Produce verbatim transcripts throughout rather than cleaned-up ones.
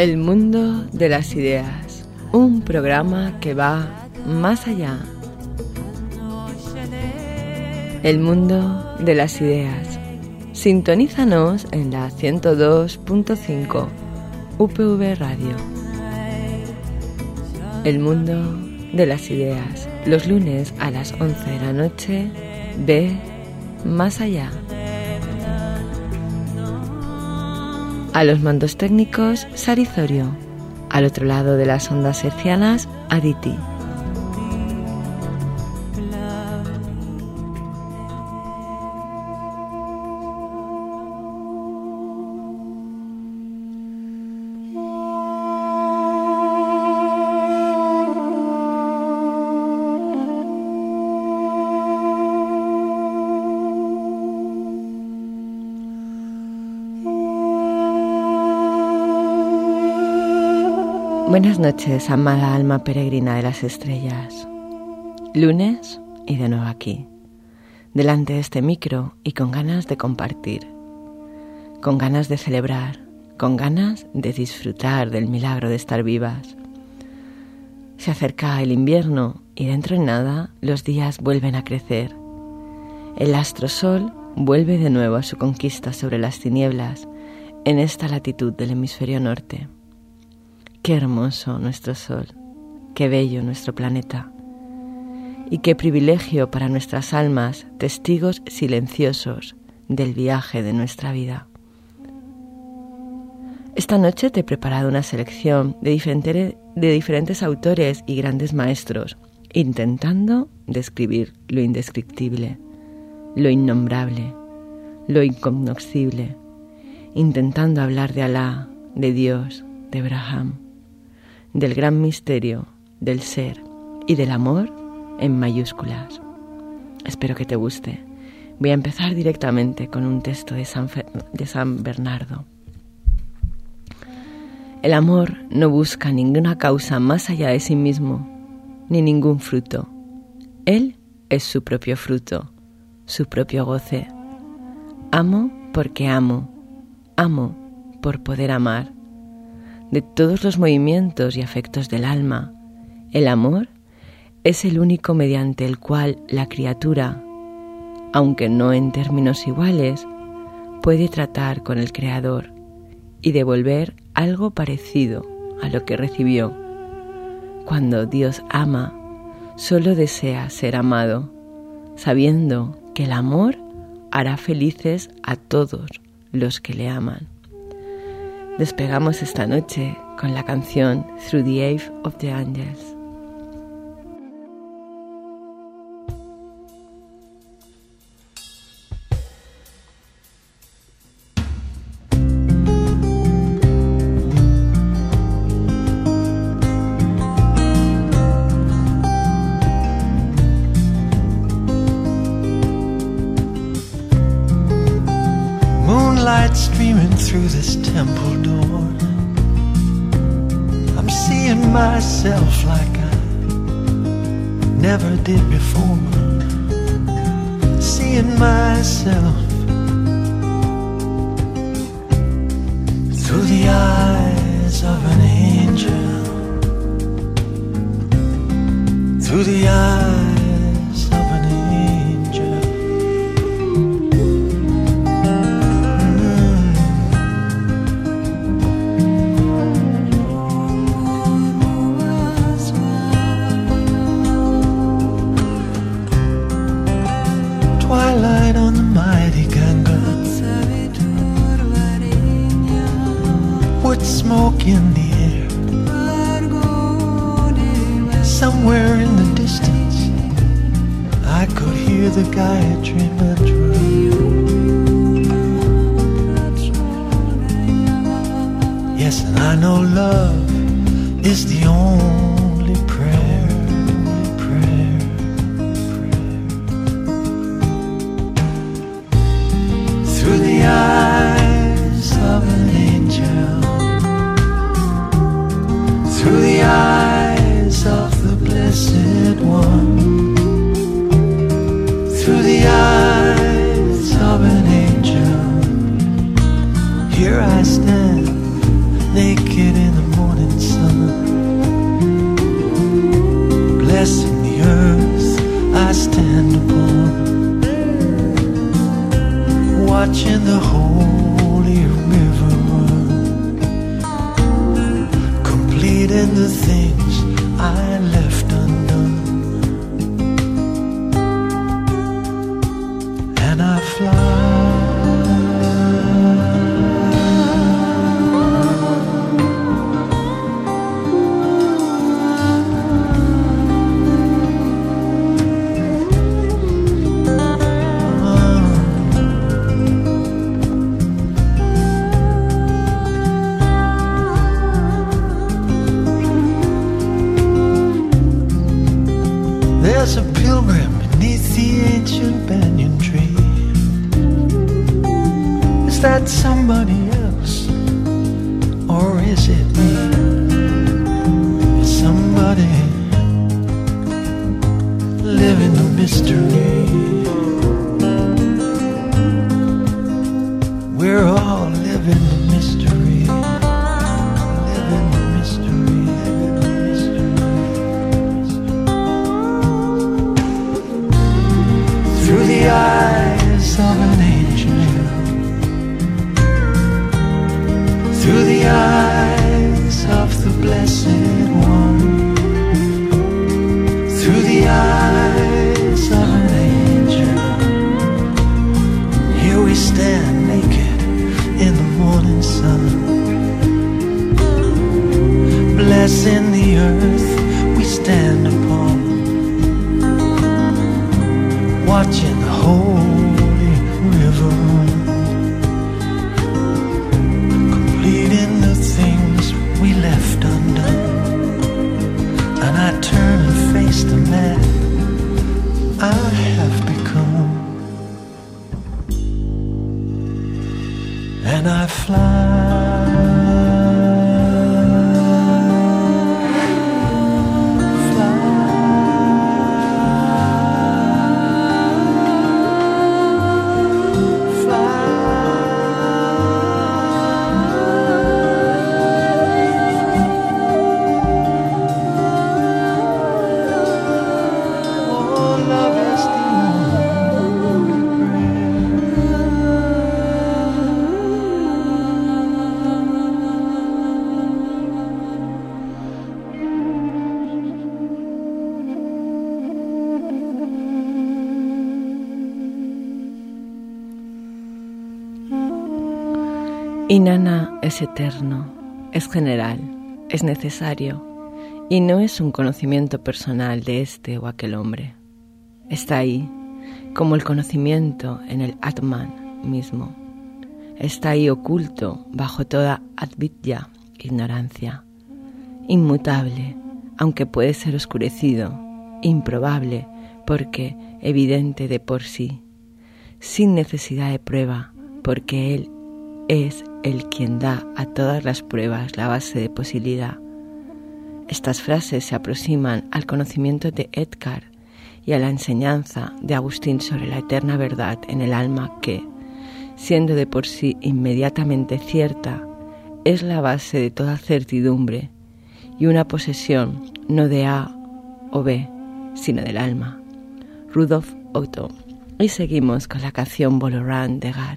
El mundo de las ideas, un programa que va más allá. El mundo de las ideas. Sintonízanos en la ciento dos punto cinco U P V Radio. El mundo de las ideas, los lunes a las once de la noche, ve más allá. A los mandos técnicos, Sarizorio. Al otro lado de las ondas hercianas, Aditi. Buenas noches, amada alma peregrina de las estrellas. Lunes y de nuevo aquí, delante de este micro y con ganas de compartir, con ganas de celebrar, con ganas de disfrutar del milagro de estar vivas. Se acerca el invierno y dentro de nada los días vuelven a crecer. El astro sol vuelve de nuevo a su conquista sobre las tinieblas en esta latitud del hemisferio norte. Qué hermoso nuestro sol, qué bello nuestro planeta y qué privilegio para nuestras almas, testigos silenciosos del viaje de nuestra vida. Esta noche te he preparado una selección de, diferente, de diferentes autores y grandes maestros, intentando describir lo indescriptible, lo innombrable, lo incognoscible, intentando hablar de Alá, de Dios, de Brahman, del gran misterio, del ser y del amor en mayúsculas. Espero que te guste. Voy a empezar directamente con un texto de San, Fer- de San Bernardo. El amor no busca ninguna causa más allá de sí mismo, ni ningún fruto. Él es su propio fruto, su propio goce. Amo porque amo, amo por poder amar. De todos los movimientos y afectos del alma, el amor es el único mediante el cual la criatura, aunque no en términos iguales, puede tratar con el Creador y devolver algo parecido a lo que recibió. Cuando Dios ama, solo desea ser amado, sabiendo que el amor hará felices a todos los que le aman. Despegamos esta noche con la canción Through the Ave of the Angels. Moonlight streaming through this temple door. I'm seeing myself like I never did before. Seeing myself through the eyes of an angel. Through the eyes of an angel. Twilight on the mighty Ganga, wood smoke in the air. Somewhere in the distance I could hear the Gayatri mantra. Yes, and I know love is the only prayer, only prayer. Through the eyes of an angel, through the eyes of the Blessed One, through the eyes of an angel, here I stand, naked in the watching the holy river run, completing the things I left undone, and I fly. There's a pilgrim beneath the ancient banyan tree. Is that somebody else, or is it me? Is somebody living the mystery? We're all living the mystery, living the mystery, living the mystery. Through the eyes of an angel, through the eyes of the Blessed One, through the eyes of an angel, here we stand naked in the morning sun, blessing the earth we stand upon, watching the holy river run, completing the things we left undone. And I turn and face the man I have become, and I fly. Inanna es eterno, es general, es necesario, y no es un conocimiento personal de este o aquel hombre. Está ahí, como el conocimiento en el Atman mismo. Está ahí oculto bajo toda advidya, ignorancia. Inmutable, aunque puede ser oscurecido, improbable, porque evidente de por sí, sin necesidad de prueba, porque Él es el quien da a todas las pruebas la base de posibilidad. Estas frases se aproximan al conocimiento de Edgar y a la enseñanza de Agustín sobre la eterna verdad en el alma que, siendo de por sí inmediatamente cierta, es la base de toda certidumbre y una posesión no de A o B, sino del alma. Rudolf Otto. Y seguimos con la canción Boloran de Gad.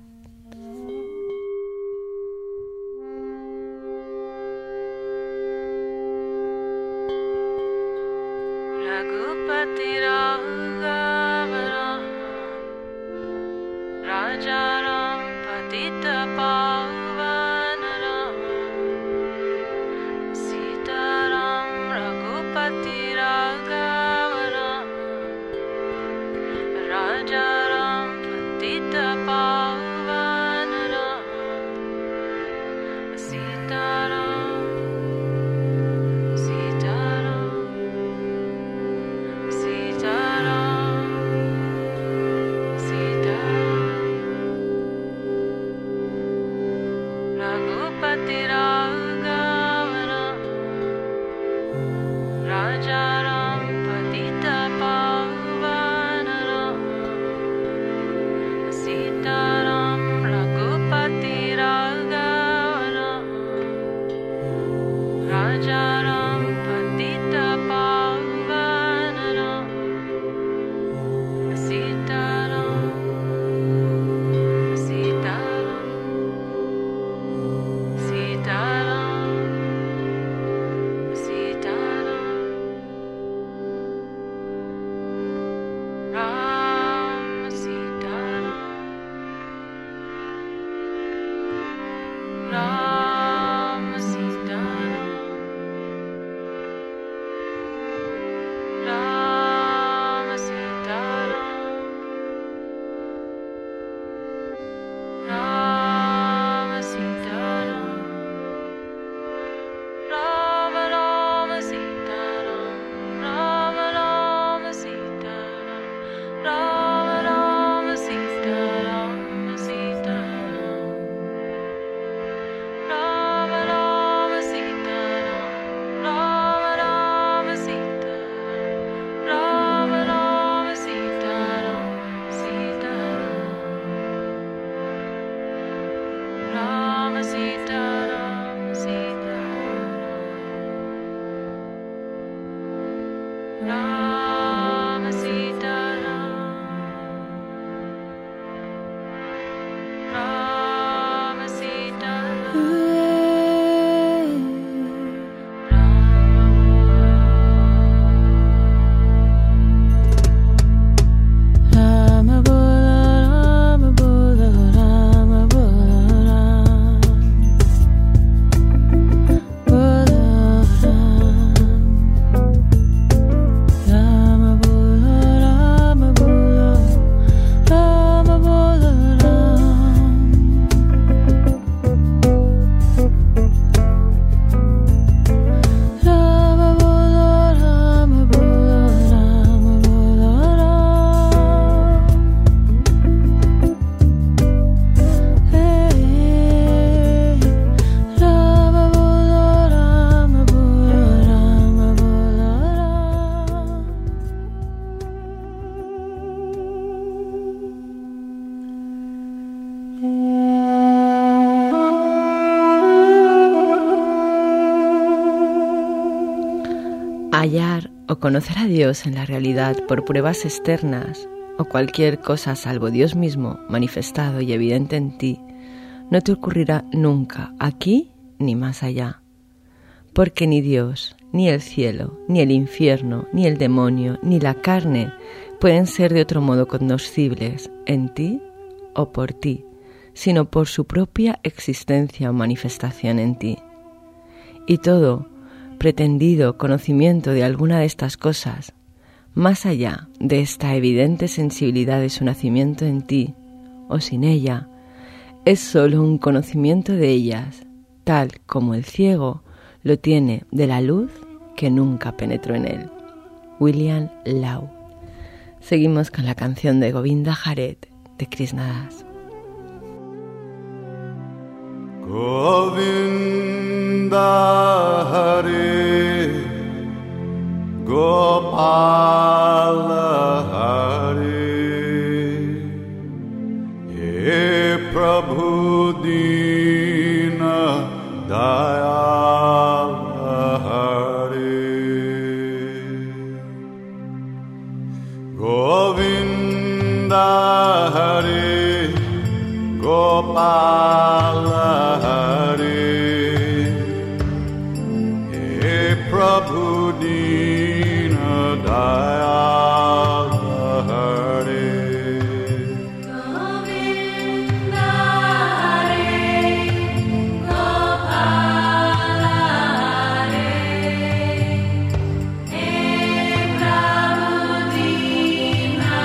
Sitaram, Sitaram. Hallar o conocer a Dios en la realidad por pruebas externas o cualquier cosa salvo Dios mismo manifestado y evidente en ti, no te ocurrirá nunca aquí ni más allá. Porque ni Dios, ni el cielo, ni el infierno, ni el demonio, ni la carne pueden ser de otro modo cognoscibles en ti o por ti, sino por su propia existencia o manifestación en ti. Y todo pretendido conocimiento de alguna de estas cosas, más allá de esta evidente sensibilidad de su nacimiento en ti, o sin ella, es sólo un conocimiento de ellas, tal como el ciego lo tiene de la luz que nunca penetró en él. William Lau. Seguimos con la canción de Govinda Haret de Krishna Das. Govinda Hare Gopala Hare He Prabhu Dina Dayala Hare Govinda Hare Gopala Hare Prabhu Dina Dayala Hare Govinda Hare Gopala Hare He Prabhu Dina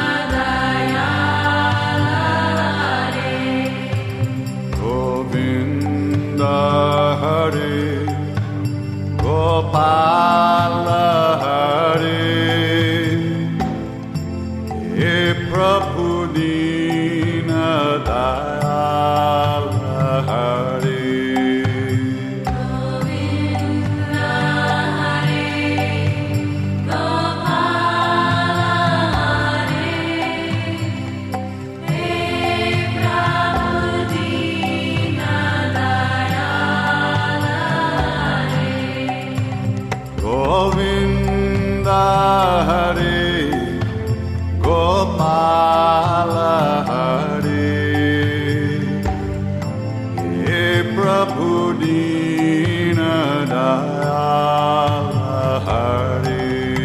Dayala Hare Govinda Hare Gopala Hare He Prabhu Dina Dayala Hare Govinda Hare Gopala Hare He Prabhu Dina Dayala Govinda Hare Gopala Hare He Prabhu Dina Dayala Hare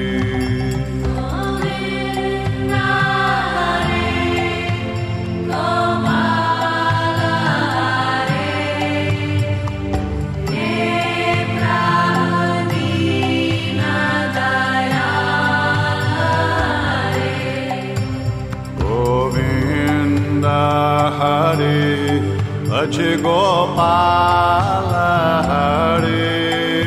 Govinda Hare Gopala Hare He Prabhu Dina Govinda Hare Ache Gopala Hare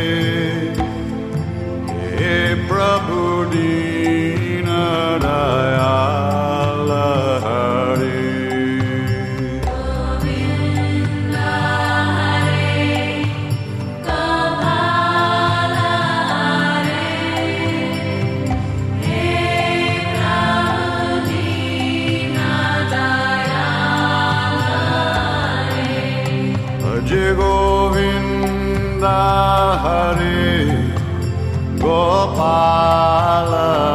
He Prabhu Dina Dayala Hare Govinda Hare Gopala Hare He Prabhu Dina Dayala Jai Govinda Hare Gopala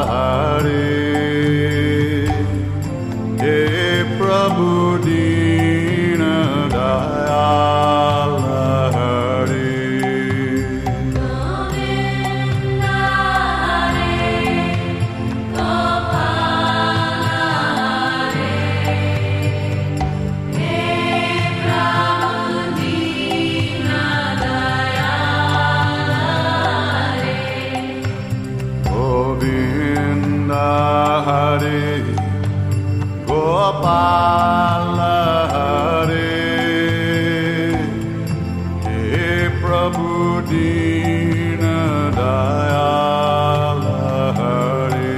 Gopala Hare, He Prabhu Dina Dayala Hare,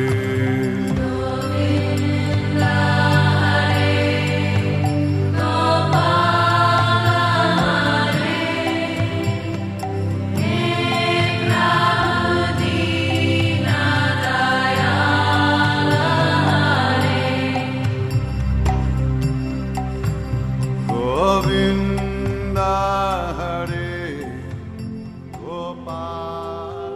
Govinda Hare, Gopala Hare, He Prabhu Dina Dayala Hare, Govinda Hare, Gopala.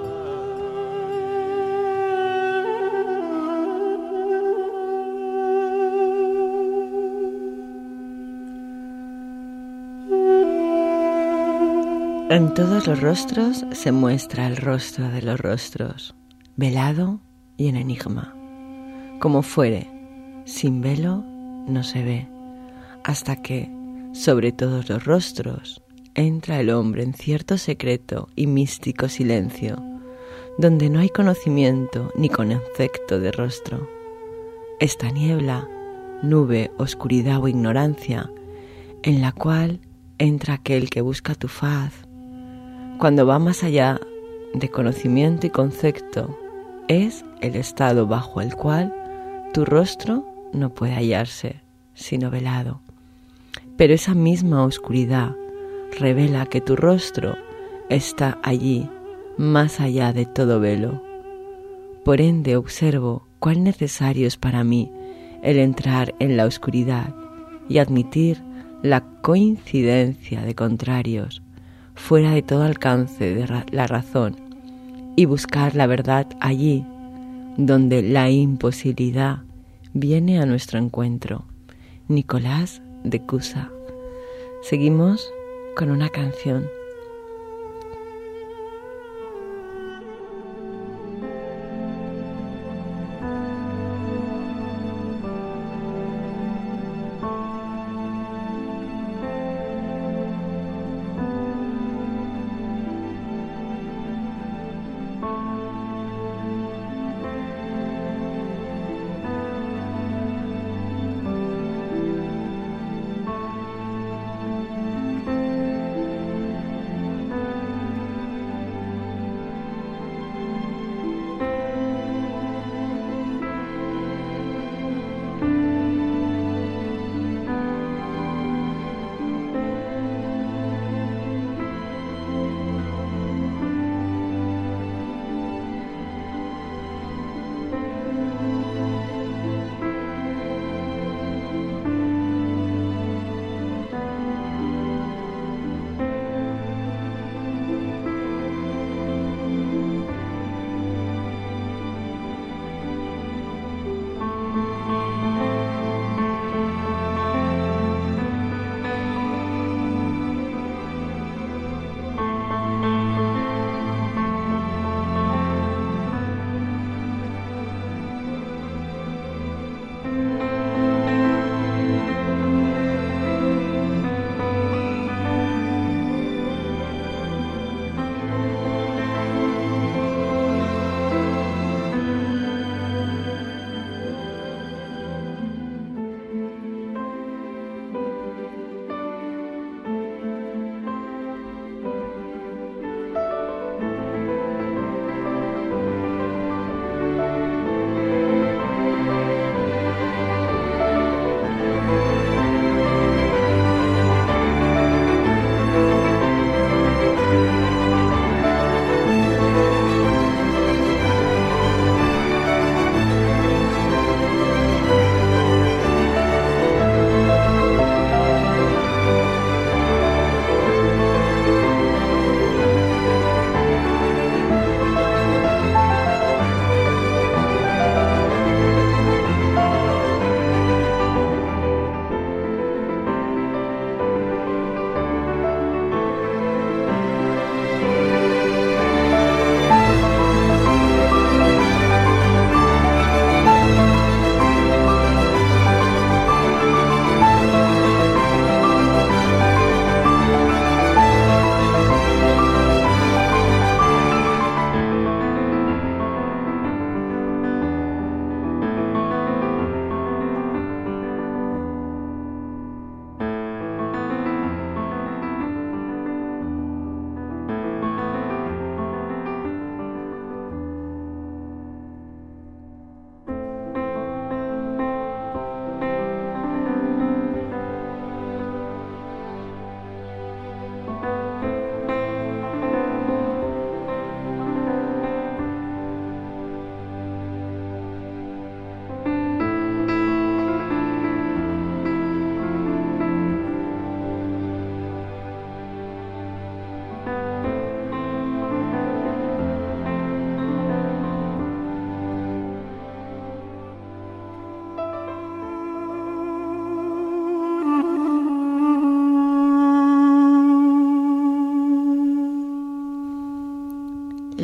En todos los rostros se muestra el rostro de los rostros, velado y en enigma. Como fuere, sin velo no se ve, hasta que, sobre todos los rostros, entra el hombre en cierto secreto y místico silencio, donde no hay conocimiento ni concepto de rostro. Esta niebla, nube, oscuridad o ignorancia, en la cual entra aquel que busca tu faz, cuando va más allá de conocimiento y concepto, es el estado bajo el cual tu rostro no puede hallarse, sino velado. Pero esa misma oscuridad revela que tu rostro está allí, más allá de todo velo. Por ende observo cuán necesario es para mí el entrar en la oscuridad y admitir la coincidencia de contrarios, fuera de todo alcance de ra- la razón, y buscar la verdad allí, donde la imposibilidad viene a nuestro encuentro. Nicolás de Cusa. Seguimos con una canción.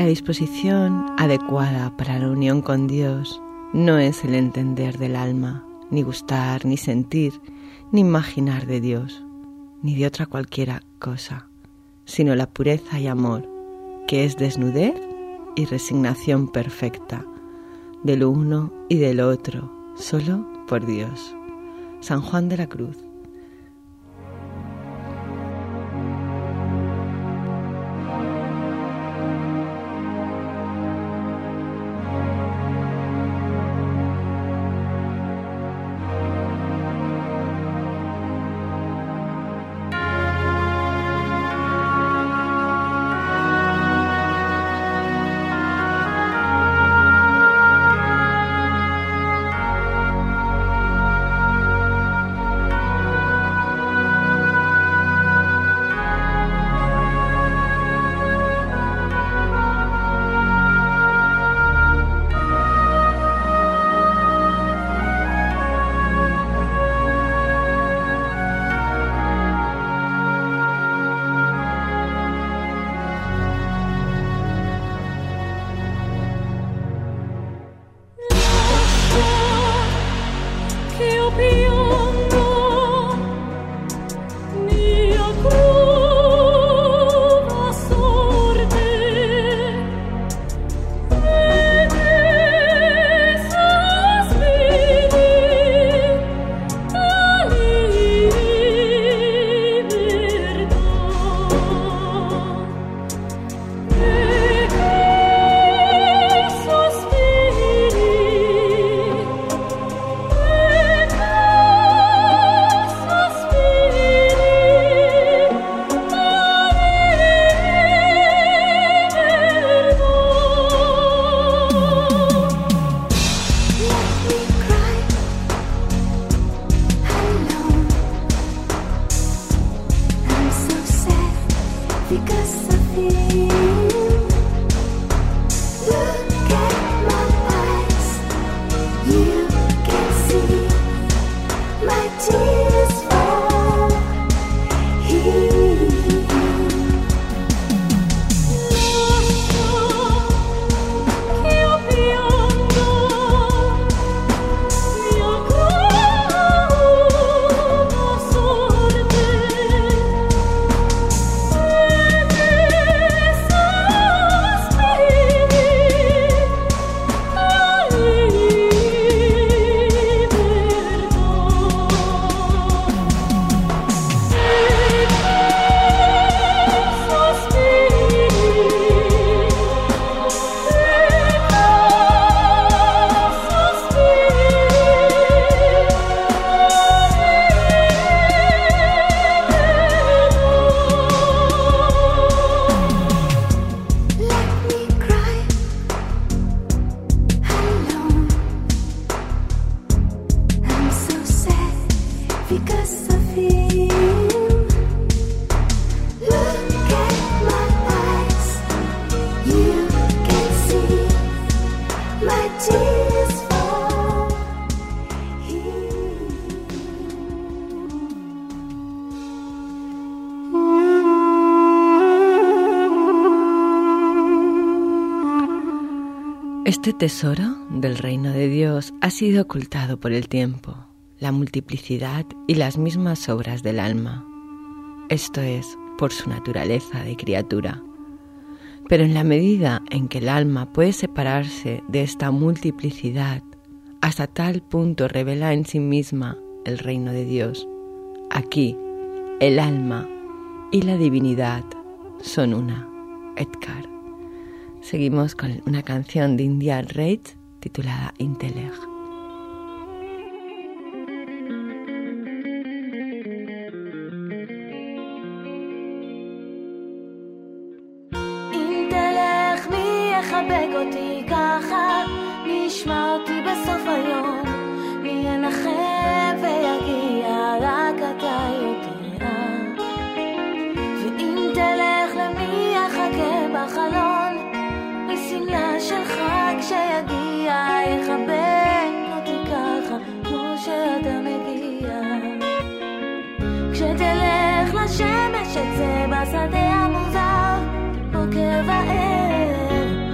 disposición adecuada para la unión con Dios no es el entender del alma, ni gustar, ni sentir, ni imaginar de Dios, ni de otra cualquiera cosa, sino la pureza y amor, que es desnudez y resignación perfecta, de lo uno y del otro, solo por Dios. San Juan de la Cruz. Este tesoro del reino de Dios ha sido ocultado por el tiempo, la multiplicidad y las mismas obras del alma. Esto es, por su naturaleza de criatura. Pero en la medida en que el alma puede separarse de esta multiplicidad, hasta tal punto revela en sí misma el reino de Dios. Aquí, el alma y la divinidad son una. Edgar. Seguimos con una canción de India Reitz titulada Inteleg. Inteleg, מי יחבק אותי ככה, מי ישמע אותי בסוף היום, מי ינחם ויגיע, רק אתה יודע. ואם תלך למי יחכה בחלון, בשמלה שלך כשיגיע, יחבק אותי ככה כמו שאתה מגיע. כשתלך לשמש אצא בשדה המוזר, בוקר וערב,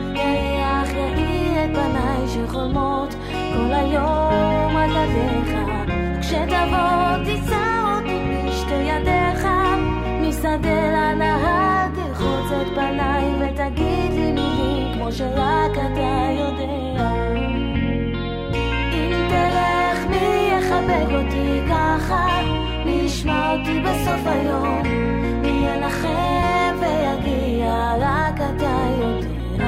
חולמות כל היום רק עליך. כשתבוא תישא אותי בשתי ידיך משדה לנהר, תלחוץ את פניי ותגיד לי מילים כמו שרק אתה יודע. אם תלך מי יחבק אותי ככה, מי ישמע אותי בסוף היום, מי ינחם ויגיע רק אתה יודע.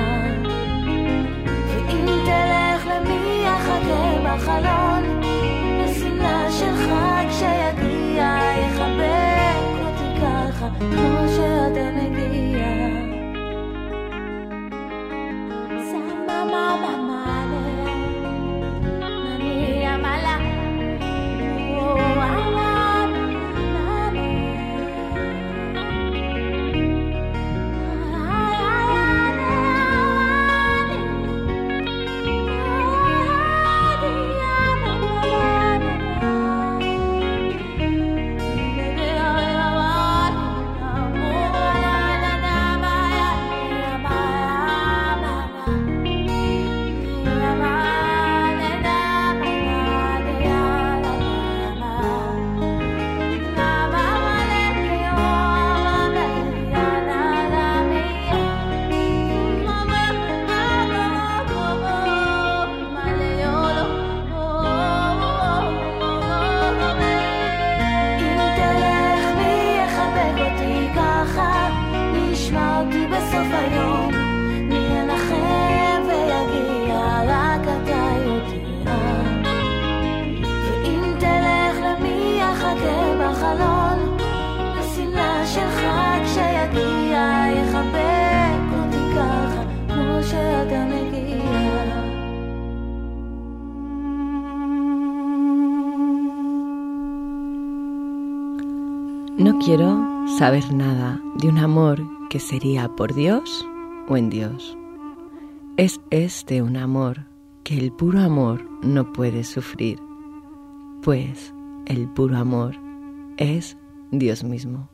ואם תלך למי יחכה בחלון, בשמלה שלך כשיגיע יחבק אותי ככה כמו שאתה מגיע. סמה מה במעלה מני המלה No quiero saber nada de un amor que sería por Dios o en Dios. Es este un amor que el puro amor no puede sufrir, pues el puro amor es Dios mismo.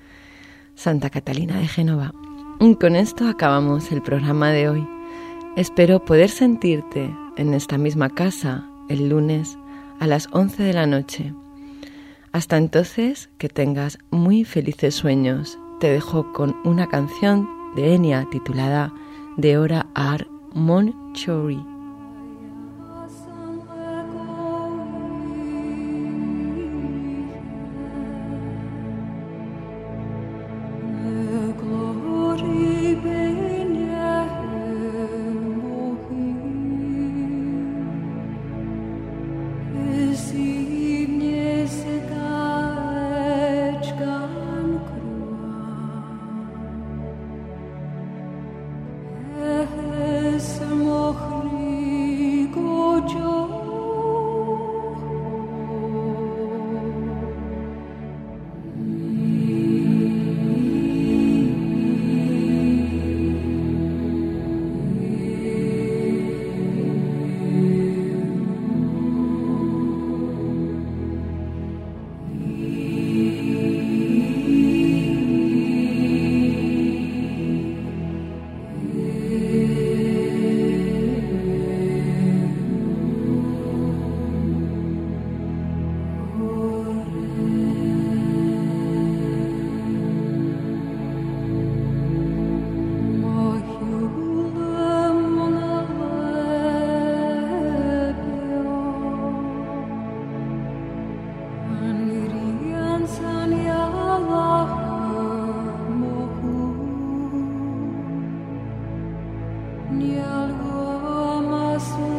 Santa Catalina de Génova. Y con esto acabamos el programa de hoy. Espero poder sentirte en esta misma casa el lunes a las once de la noche. Hasta entonces, que tengas muy felices sueños. Te dejo con una canción de Enya titulada Deora ar mon chori. Nial